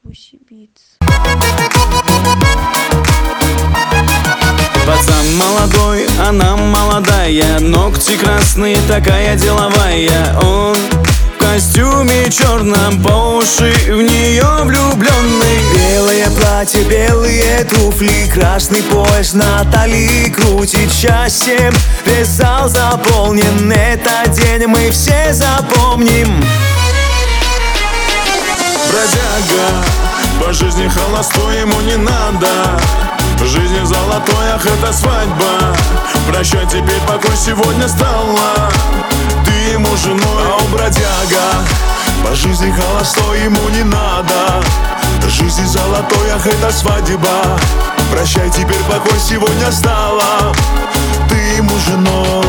Pussy Beats. Пацан молодой, она молодая, ногти красные, такая деловая. Он в костюме черном, по уши в нее влюбленный. Белое платье, белые туфли, красный пояс на талии крутит счастьем. Весь зал заполнен, этот день мы все запомним. Бродяга, по жизни холостой, ему не надо. В жизни золотой, ах, это свадьба. Прощай, теперь покой сегодня стала. Ты ему женой, а он бродяга. По жизни холостой, ему не надо. В жизни золотой, ах, это свадьба. Прощай, теперь покой сегодня стала. Ты ему женой.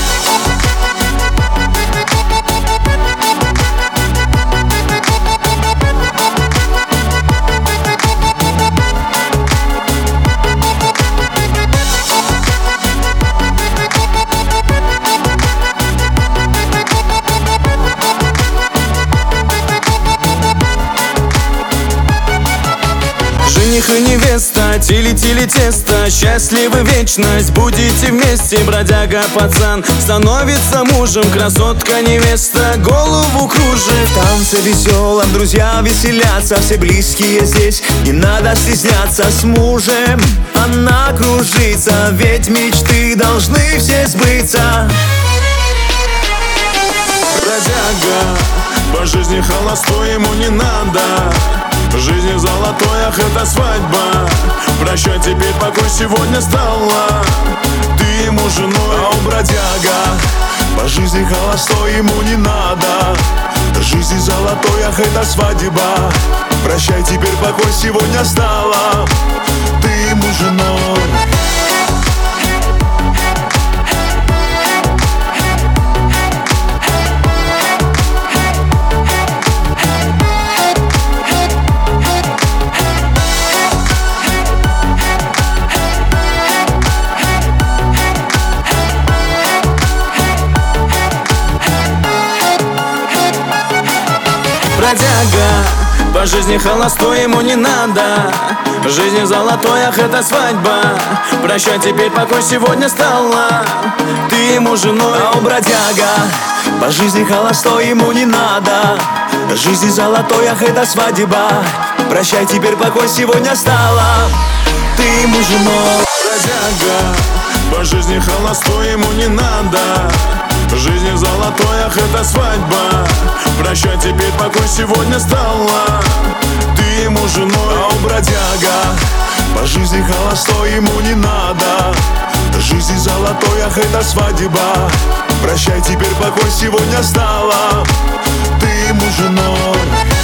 Жених и невеста, тили-тили тесто, счастливы вечность, будете вместе. Бродяга пацан становится мужем, красотка невеста голову кружит. В танце веселом друзья веселятся, все близкие здесь, не надо стесняться. С мужем она кружится, ведь мечты должны все сбыться. Бродяга, по жизни холостой, ему не надо. В жизни золотой, ах, это свадьба. Прощай, теперь покой сегодня стала. Ты ему женой, а он бродяга. По жизни холостой, ему не надо. В жизни золотой, ах, это свадьба. Прощай, теперь покой сегодня стала. Ты ему женой. Бродяга, по жизни холостой, ему не надо. В жизни золотой, ах, это свадьба. Прощай, теперь покой сегодня стала. Ты ему женой, а он бродяга. По жизни холостой, ему не надо. В жизни золотой, ах, это свадьба. Прощай, теперь покой сегодня стала. Ты ему женой. Бродяга, по жизни холостой, ему не надо. В жизни золотой, ах, это свадьба. Прощай, теперь покой сегодня стала. Ты ему женой, а он бродяга. По жизни холостой, ему не надо. В жизни золотой, ах, это свадьба. Прощай, теперь покой сегодня стала. Ты ему женой.